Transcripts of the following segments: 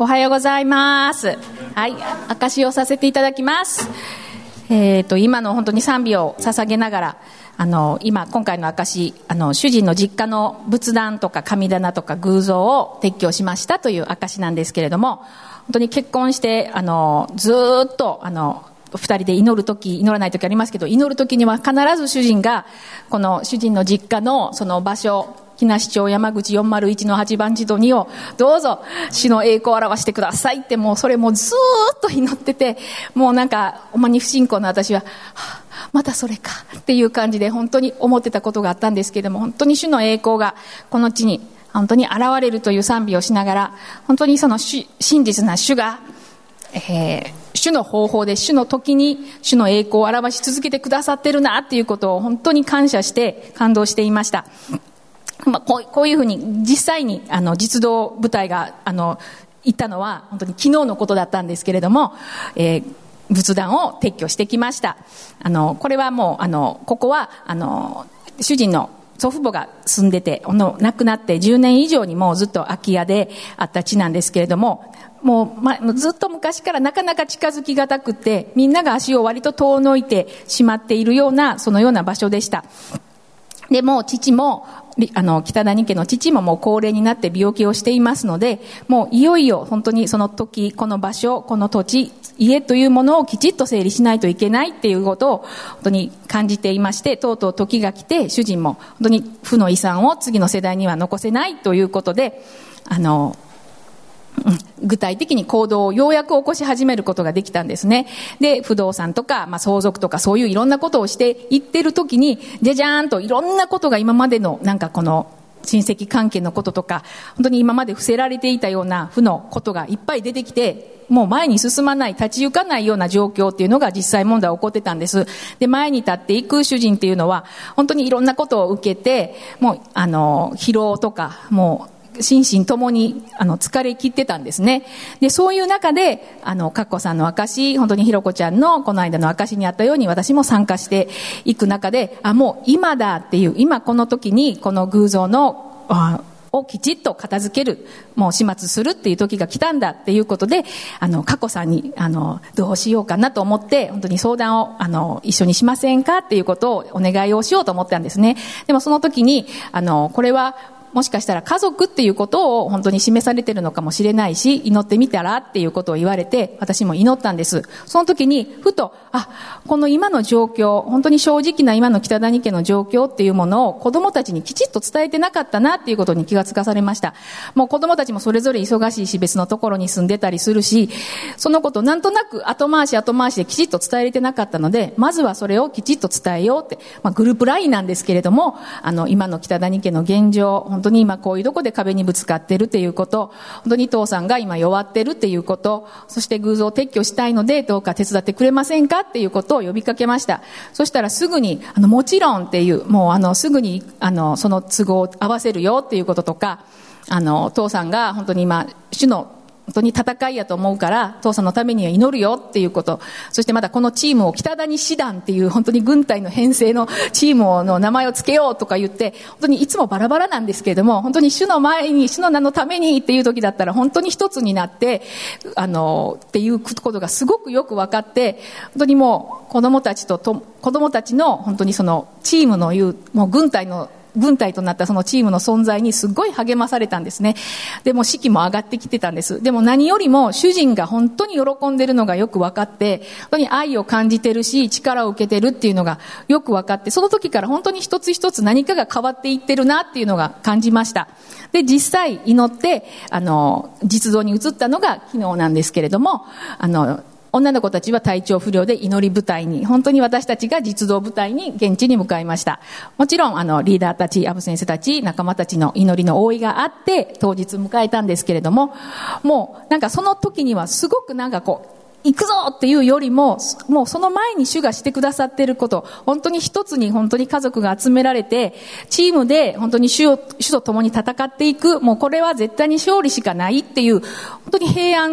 おはようございます。はい、証しをさせていただきます。今の本当に賛美を捧げながら、今回の証し、主人の実家の仏壇とか神棚とか偶像を撤去しましたという証しなんですけれども、本当に結婚してずっと二人で祈るとき、祈らないときありますけど、祈るときには必ず主人がこの主人の実家のその場所、木梨町山口401の8番地と2をどうぞ主の栄光を表してくださいって、もうそれもずーっと祈ってて、もうなんかほんまに不信仰の私は、またそれかっていう感じで本当に思ってたことがあったんですけれども、本当に主の栄光がこの地に本当に現れるという賛美をしながら、本当にその真実な主が、主の方法で主の時に主の栄光を表し続けてくださってるなっていうことを本当に感謝して感動していました。こういうふうに実際に実動部隊が行ったのは本当に昨日のことだったんですけれども、仏壇を撤去してきました。これはもうここは主人の祖父母が住んでて亡くなって10年以上にもうずっと空き家であった地なんですけれども、もうずっと昔からなかなか近づきがたくて、みんなが足を割と遠のいてしまっているようなそのような場所でした。でも父も北谷家の父ももう高齢になって病気をしていますので、もういよいよ本当にその時、この場所、この土地、家というものをきちっと整理しないといけないっていうことを本当に感じていまして、とうとう時が来て主人も本当に負の遺産を次の世代には残せないということで、具体的に行動をようやく起こし始めることができたんですね。で、不動産とか、相続とかそういういろんなことをしていってる時に、じゃじゃーんといろんなことが今までのなんかこの親戚関係のこととか、本当に今まで伏せられていたような負のことがいっぱい出てきて、もう前に進まない、立ち行かないような状況っていうのが実際問題起こってたんです。で、前に立っていく主人っていうのは、本当にいろんなことを受けて、もう疲労とか、もう心身ともに疲れ切ってたんですね。で、そういう中でかっこさんの証、本当にひろこちゃんのこの間の証にあったように、私も参加していく中で、もう今だっていう、今この時にこの偶像のをきちっと片付ける、もう始末するっていう時が来たんだっていうことで、かこさんにどうしようかなと思って、本当に相談を一緒にしませんかっていうことをお願いをしようと思ったんですね。でもその時にこれはもしかしたら家族っていうことを本当に示されているのかもしれないし、祈ってみたらっていうことを言われて、私も祈ったんです。その時にふと、この今の状況、本当に正直な今の北谷家の状況っていうものを子供たちにきちっと伝えてなかったなっていうことに気がつかされました。もう子供たちもそれぞれ忙しいし、別のところに住んでたりするし、そのことなんとなく後回しできちっと伝えれてなかったので、まずはそれをきちっと伝えようって、グループラインなんですけれども、今の北谷家の現状、本当に今こういうとこで壁にぶつかってるっていうこと、本当に父さんが今弱ってるっていうこと、そして偶像を撤去したいのでどうか手伝ってくれませんかっていうことを呼びかけました。そしたらすぐにもちろんっていう、もうすぐにその都合を合わせるよっていうこととか、父さんが本当に今主の本当に戦いやと思うから父さんのためには祈るよっていうこと、そしてまたこのチームを北谷師団っていう本当に軍隊の編成のチームの名前をつけようとか言って、本当にいつもバラバラなんですけれども、本当に主の前に主の名のためにっていう時だったら本当に一つになってっていうことがすごくよく分かって、本当にもう子供たちの本当にそのチームのもう軍隊となったそのチームの存在にすごい励まされたんですね。でも士気も上がってきてたんです。でも何よりも主人が本当に喜んでるのがよく分かって、本当に愛を感じてるし力を受けてるっていうのがよく分かって、その時から本当に一つ一つ何かが変わっていってるなっていうのが感じました。で、実際祈って実像に移ったのが昨日なんですけれども、女の子たちは体調不良で祈り部隊に、本当に私たちが実動部隊に現地に向かいました。もちろんリーダーたち、アブ先生たち、仲間たちの祈りの応いがあって当日迎えたんですけれども、もうなんかその時にはすごくなんか行くぞっていうよりも、もうその前に主がしてくださっていること、本当に一つに本当に家族が集められて、チームで本当に主と共に戦っていく、もうこれは絶対に勝利しかないっていう、本当に平安が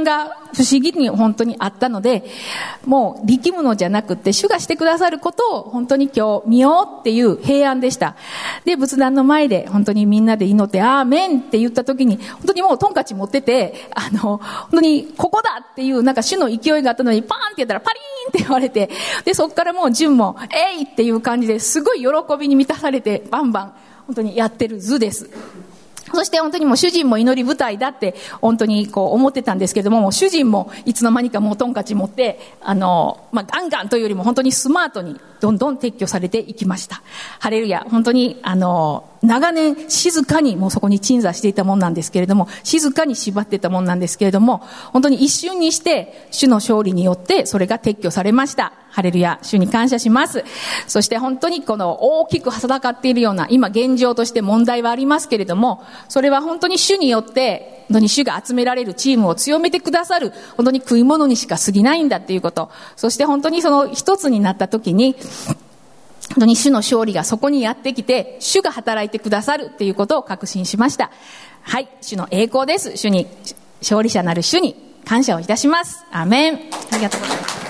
不思議に本当にあったので、もう力むのじゃなくて、主がしてくださることを本当に今日見ようっていう平安でした。で、仏壇の前で本当にみんなで祈って、アーメンって言った時に、本当にもうトンカチ持ってて、本当にここだっていうなんか主の勢いがあったのに、パーンってやったらパリーンって言われて、で、そっからもう純も、えいっていう感じですごい喜びに満たされて、バンバン本当にやってる図です。そして本当にもう主人も祈り舞台だって本当にこう思ってたんですけれども、もう主人もいつの間にかもうトンカチ持って、ガンガンというよりも本当にスマートにどんどん撤去されていきました。ハレルヤ。本当に長年静かにもうそこに鎮座していたもんなんですけれども、静かに縛っていたもんなんですけれども、本当に一瞬にして主の勝利によってそれが撤去されました。ハレルヤ。主に感謝します。そして本当にこの大きく戦っているような今現状として問題はありますけれども、それは本当に主によって本当に主が集められるチームを強めてくださる本当に食い物にしか過ぎないんだっていうこと、そして本当にその一つになった時に本当に主の勝利がそこにやってきて、主が働いてくださるっていうことを確信しました。はい、主の栄光です。主に、勝利者なる主に感謝をいたします。アーメン。ありがとうございます。